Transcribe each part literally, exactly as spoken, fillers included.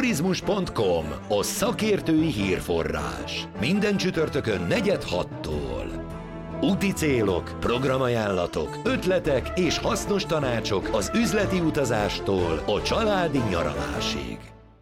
Turizmus pont com, a szakértői hírforrás. Minden csütörtökön negyed hattól. Úti célok, programajánlatok, ötletek és hasznos tanácsok az üzleti utazástól a családi nyaralásig.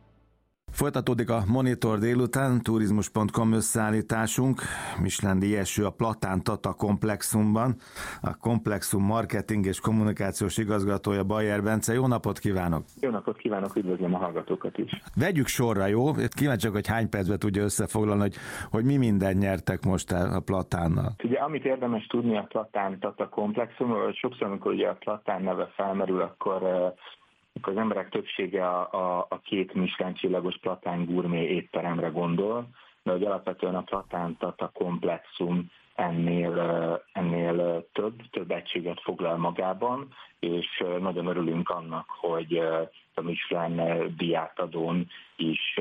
Folytatódik a Monitor délután, Turizmus pont com összeállításunk, Michelin-díj eső a Platán Tata Komplexumban. A Komplexum marketing és kommunikációs igazgatója Bajer Bence. Jó napot kívánok! Jó napot kívánok, üdvözlöm a hallgatókat is! Vegyük sorra, jó? Kíváncsiak, hogy hány percben tudja összefoglalni, hogy, hogy mi mindent nyertek most a Platánnal. Ugye, amit érdemes tudni a Platán Tata Komplexumról, hogy sokszor, amikor ugye a Platán neve felmerül, akkor akkor az emberek többsége a, a, a két Michelin csillagos Platán Gourmet étteremre gondol, de hogy alapvetően a Platán Tata Komplexum ennél, ennél több, több egységet foglal magában, és nagyon örülünk annak, hogy a Michelin díjátadón is,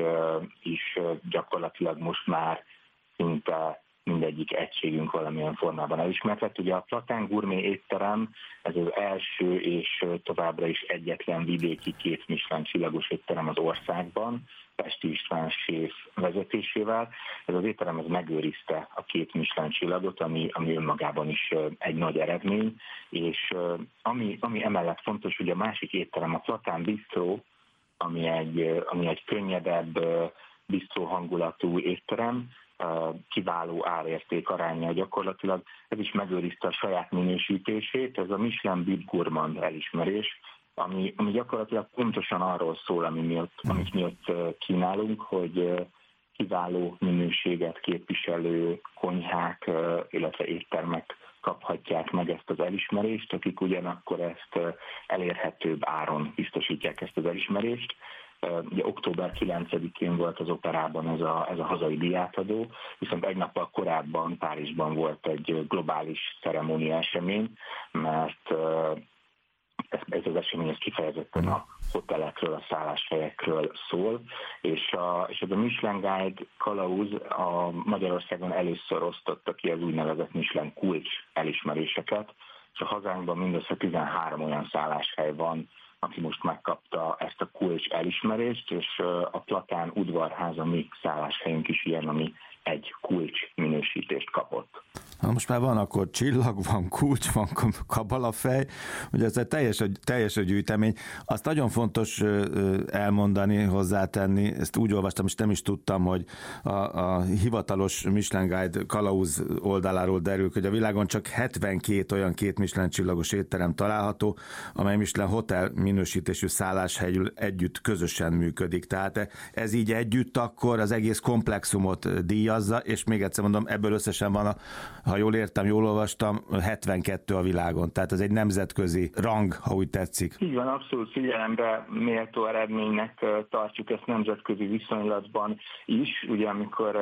is gyakorlatilag most már szinte mindegyik egységünk valamilyen formában elismert lett. Ugye a Platán Gourmet étterem, ez az első és továbbra is egyetlen vidéki két Michelin csillagos étterem az országban, Pesti István séf vezetésével. Ez az étterem ez megőrizte a két Michelin csillagot, ami, ami önmagában is egy nagy eredmény, és ami, ami emellett fontos, hogy a másik étterem, a Platán Bistro, ami egy, ami egy könnyedebb, bistró hangulatú étterem, kiváló árérték aránya gyakorlatilag, ez is megőrizte a saját minősítését, ez a Michelin Bib Gourmand elismerés, ami, ami gyakorlatilag pontosan arról szól, ami miatt, amit mi ott kínálunk, hogy kiváló minőséget képviselő konyhák, illetve éttermek kaphatják meg ezt az elismerést, akik ugyanakkor ezt elérhetőbb áron biztosítják ezt az elismerést. Ugye október kilencedikén volt az Operában ez a, ez a hazai díjátadó, viszont egy nappal korábban Párizsban volt egy globális ceremónia esemény, mert ez, ez az esemény ez kifejezetten a hotelekről, a szálláshelyekről szól, és, a, és ez a Michelin Guide kalauz a Magyarországon először osztotta ki az úgynevezett Michelin kulcs elismeréseket, és a hazánkban mindössze tizenhárom olyan szálláshely van, aki most megkapta ezt a kulcs elismerést, és a Platán udvarháza mi szálláshelyünk is ilyen, ami egy kulcs minősítést kapott. Ha most már van, akkor csillag, van kulcs, van kabalafej, ugye ez egy teljes, teljes a gyűjtemény. Azt nagyon fontos elmondani, hozzátenni, ezt úgy olvastam, és nem is tudtam, hogy a, a hivatalos Michelin Guide kalauz oldaláról derül, hogy a világon csak hetvenkét olyan két Michelin csillagos étterem található, amely Michelin hotel minősítésű szálláshelyül együtt közösen működik. Tehát ez így együtt akkor az egész komplexumot díjazza, és még egyszer mondom, ebből összesen van, a, ha jól értem, jól olvastam, hetvenkettő a világon. Tehát ez egy nemzetközi rang, ha úgy tetszik. Így van, abszolút figyelembe méltó eredménynek tartjuk ezt nemzetközi viszonylatban is. Ugye amikor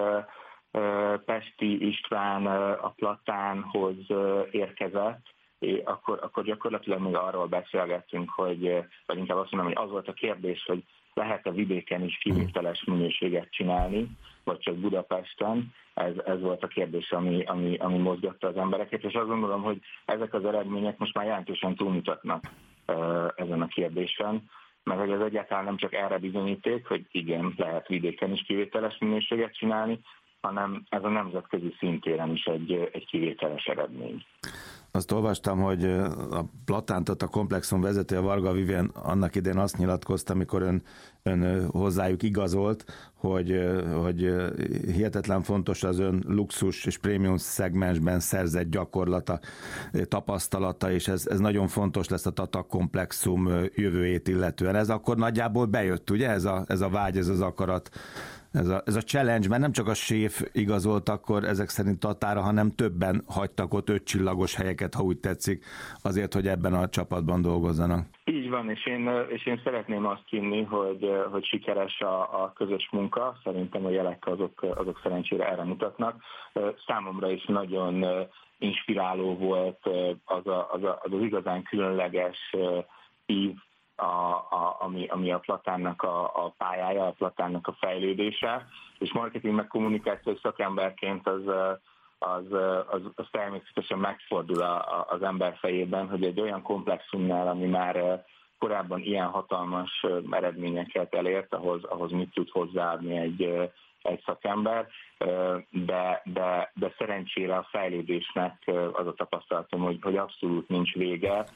Pesti István a Platánhoz érkezett, akkor, akkor gyakorlatilag még arról beszélgettünk, hogy, vagy inkább azt mondom, hogy az volt a kérdés, hogy lehet-e vidéken is kivételes minőséget csinálni, vagy csak Budapesten. Ez, ez volt a kérdés, ami, ami, ami mozgatta az embereket, és azt gondolom, hogy ezek az eredmények most már jelentősen túlmutatnak uh, ezen a kérdésen, mert hogy ez egyáltalán nem csak erre bizonyíték, hogy igen, lehet vidéken is kivételes minőséget csinálni, hanem ez a nemzetközi szintéren is egy, egy kivételes eredmény. Azt olvastam, hogy a Platán Tata Komplexum vezetője Varga Vivien annak idején azt nyilatkozta, amikor ön, ön hozzájuk igazolt, hogy, hogy hihetetlen fontos az ön luxus és prémium szegmensben szerzett gyakorlata, tapasztalata, és ez, ez nagyon fontos lesz a Tata Komplexum jövőjét illetően. Ez akkor nagyjából bejött, ugye? Ez a, ez a vágy, ez az akarat, ez a, ez a challenge, mert nem csak a séf igazolt akkor ezek szerint Tatára, hanem többen hagytak ott ötcsillagos helyeket, ha úgy tetszik, azért, hogy ebben a csapatban dolgozzanak. Így van, és én, és én szeretném azt hinni, hogy, hogy sikeres a, a közös munka. Szerintem a jelek azok, azok szerencsére erre mutatnak. Számomra is nagyon inspiráló volt az a, az, a, az, az igazán különleges ív, A, a, ami, ami a Platánnak a, a pályája, a Platánnak a fejlődése, és marketing meg kommunikációs szakemberként az, az, az, az természetesen megfordul a, a, az ember fejében, hogy egy olyan komplexumnál, ami már korábban ilyen hatalmas eredményeket elért, ahhoz, ahhoz mit tud hozzáadni egy, egy szakember, de, de, de szerencsére a fejlődésnek az a tapasztalatom, hogy, hogy abszolút nincs vége,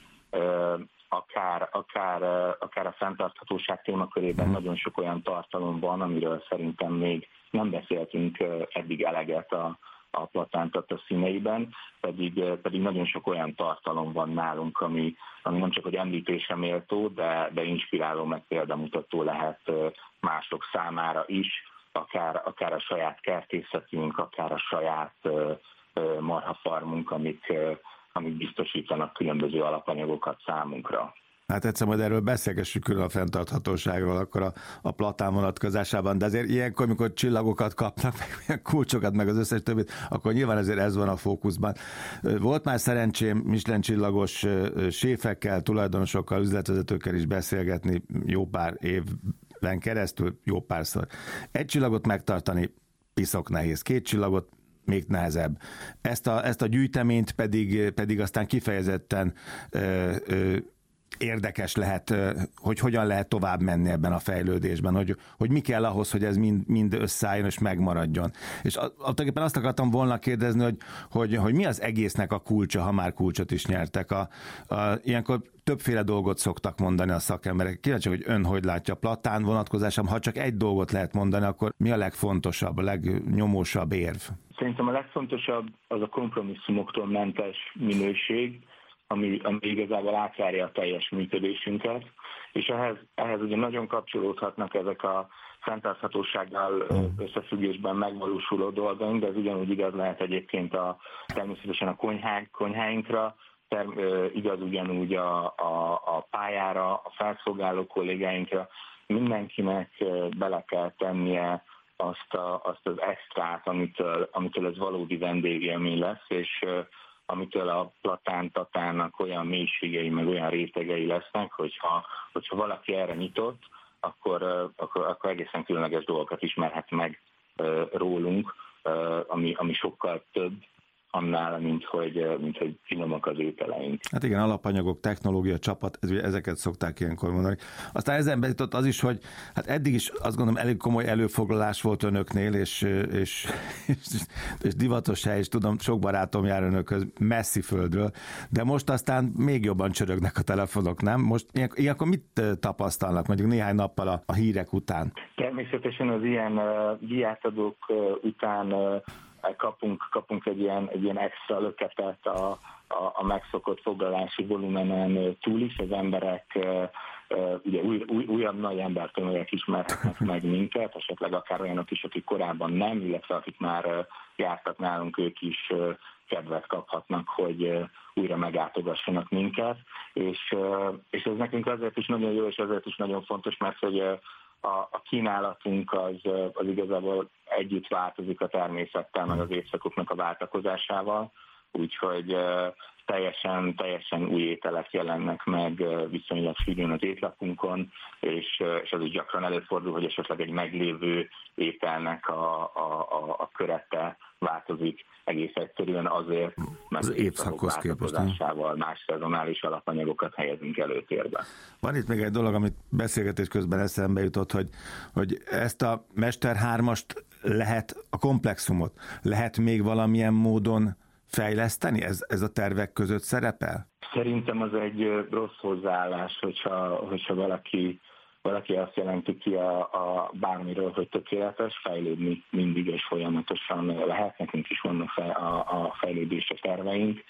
akár, akár, akár a fenntarthatóság témakörében nagyon sok olyan tartalom van, amiről szerintem még nem beszéltünk eddig eleget a, a Platántata színeiben, pedig, pedig nagyon sok olyan tartalom van nálunk, ami, ami nem csak hogy említésre méltó, de, de inspiráló, meg példamutató lehet mások számára is, akár, akár a saját kertészetünk, akár a saját marhafarmunk, amik, amik biztosítanak különböző alapanyagokat számunkra. Hát egyszer majd erről beszélgessük külön a fenntarthatóságról, akkor a, a Platán vonatkozásában, de azért ilyenkor, amikor csillagokat kapnak, meg kulcsokat, meg az összes többit, akkor nyilván ezért ez van a fókuszban. Volt már szerencsém Michelin csillagos séfekkel, tulajdonosokkal, üzletvezetőkkel is beszélgetni jó pár évben keresztül, jó párszor. Egy csillagot megtartani piszok nehéz, két csillagot még nehezebb. Ezt a, ezt a gyűjteményt pedig, pedig aztán kifejezetten ö, ö, érdekes lehet, hogy hogyan lehet tovább menni ebben a fejlődésben, hogy, hogy mi kell ahhoz, hogy ez mind, mind összeálljon és megmaradjon. És tulajdonképpen azt akartam volna kérdezni, hogy, hogy, hogy mi az egésznek a kulcsa, ha már kulcsot is nyertek. A, a, ilyenkor többféle dolgot szoktak mondani a szakemberek. Kíváncsi, hogy ön hogy látja Platán vonatkozásában, ha csak egy dolgot lehet mondani, akkor mi a legfontosabb, a legnyomósabb érv? Szerintem a legfontosabb az a kompromisszumoktól mentes minőség, ami, ami igazából átjárja a teljes működésünket, és ehhez, ehhez ugye nagyon kapcsolódhatnak ezek a fenntarthatósággal összefüggésben megvalósuló dolgaink, de ez ugyanúgy igaz lehet egyébként a, természetesen a konyhák, konyháinkra, ter, igaz ugyanúgy a, a, a pályára, a felszolgáló kollégáinkra, mindenkinek bele kell tennie azt, a, azt az extrát, amitől, amitől ez valódi vendégélmény lesz, és amitől a Platántatának olyan mélységei, meg olyan rétegei lesznek, hogyha, hogyha valaki erre nyitott, akkor, akkor, akkor egészen különleges dolgokat ismerhet meg rólunk, ami, ami sokkal több annál, mint hogy, mint hogy finomak az ételeink. Hát igen, alapanyagok, technológia, csapat, ezeket szokták ilyenkor mondani. Aztán ezen bejutott az is, hogy hát eddig is azt gondolom elég komoly előfoglalás volt önöknél, és, és, és, és divatos hely, és tudom, sok barátom jár önökhöz messzi földről, de most aztán még jobban csörögnek a telefonok, nem? Most ilyenkor mit tapasztalnak, mondjuk néhány nappal a, a hírek után? Természetesen az ilyen uh, díjátadók uh, után uh, Kapunk, kapunk egy, ilyen, egy ilyen extra löketet a, a, a megszokott foglalási volumenen túl is. Az emberek, ugye új, új, újabb nagy embertömegek ismerhetnek meg minket, esetleg akár olyanok is, akik korábban nem, illetve akik már jártak nálunk, ők is kedvet kaphatnak, hogy újra meglátogassanak minket. És, és ez nekünk azért is nagyon jó, és azért is nagyon fontos, mert hogy A, a kínálatunk az, az igazából együtt változik a természettel, meg az évszakoknak a váltakozásával, úgyhogy teljesen, teljesen új ételek jelennek meg viszonylag sűrűn az étlapunkon, és, és az is gyakran előfordul, hogy esetleg egy meglévő ételnek a, a, a, a körete változik egész egyszerűen azért, mert az évszakhoz képest más szezonális alapanyagokat helyezünk előtérbe. Van itt még egy dolog, amit beszélgetés közben eszembe jutott, hogy, hogy ezt a Mester hármast lehet, a komplexumot lehet még valamilyen módon fejleszteni? Ez, ez a tervek között szerepel? Szerintem az egy rossz hozzáállás, hogyha, hogyha valaki, valaki azt jelenti ki a, a bármiről, hogy tökéletes, fejlődni mindig és folyamatosan lehet. Nekünk is vannak fej, a, a fejlődési terveink.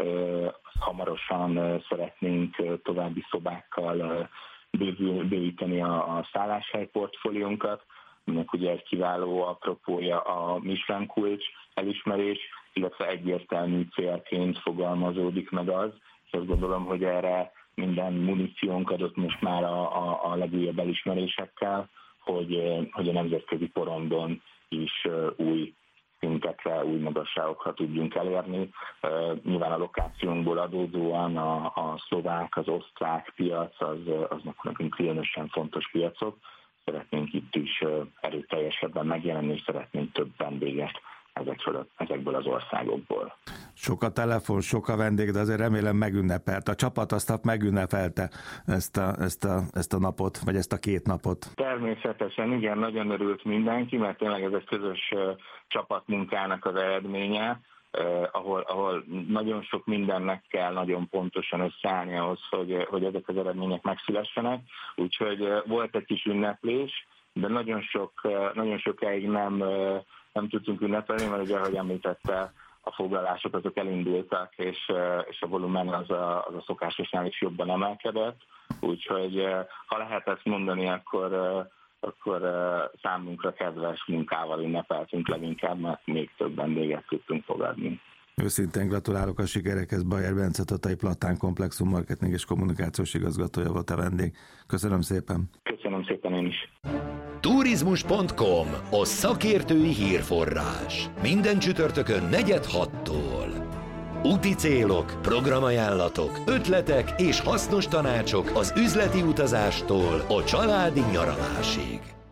Hamarosan szeretnénk további szobákkal bővíteni a, a szálláshely portfóliónkat. Ennek ugye egy kiváló apropója a Michelin kulcs elismerés, illetve egyértelmű célként fogalmazódik meg az, és azt gondolom, hogy erre minden muníciónk adott most már a, a, a legújabb elismerésekkel, hogy, hogy a nemzetközi porondon is új szintekre, új magasságokat tudjunk elérni. Nyilván a lokációnkból adódóan a, a szlovák, az osztrák piac, az, az nekünk különösen fontos piacok. Szeretnénk itt is erőteljesebben megjelenni, és szeretnénk több vendéget ezekből az országokból. Sok a telefon, sok a vendég, de azért remélem megünnepelt. A csapat azt megünnepelte ezt a, ezt, a, ezt a napot, vagy ezt a két napot. Természetesen, igen, nagyon örült mindenki, mert tényleg ez egy közös csapatmunkának az eredménye, eh, ahol, ahol nagyon sok mindennek kell nagyon pontosan összeállni ahhoz, hogy, hogy ezek az eredmények megszülessenek. Úgyhogy volt egy kis ünneplés, de nagyon, sok, nagyon sokáig nem, nem tudtunk ünnepelni, mert ugye, ahogy említette, a foglalások azok elindultak, és, és a volumen az a, az a szokásosnál is jobban emelkedett. Úgyhogy ha lehet ezt mondani, akkor, akkor számunkra kedves munkával ünnepeltünk leginkább, mert még több vendéget tudtunk fogadni. Őszintén gratulálok a sikerekhez, Bajer Bence Tatai Platán Komplexum marketing és kommunikációs igazgatója volt a vendég. Köszönöm szépen. Köszönöm szépen én is. Turizmus pont com, a szakértői hírforrás. Minden csütörtökön negyed hattól. Úti célok, programajánlatok, ötletek és hasznos tanácsok az üzleti utazástól a családi nyaralásig.